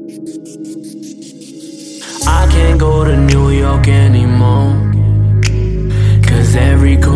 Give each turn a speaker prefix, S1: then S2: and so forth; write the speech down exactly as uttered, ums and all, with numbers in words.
S1: I can't go to New York anymore, 'cause every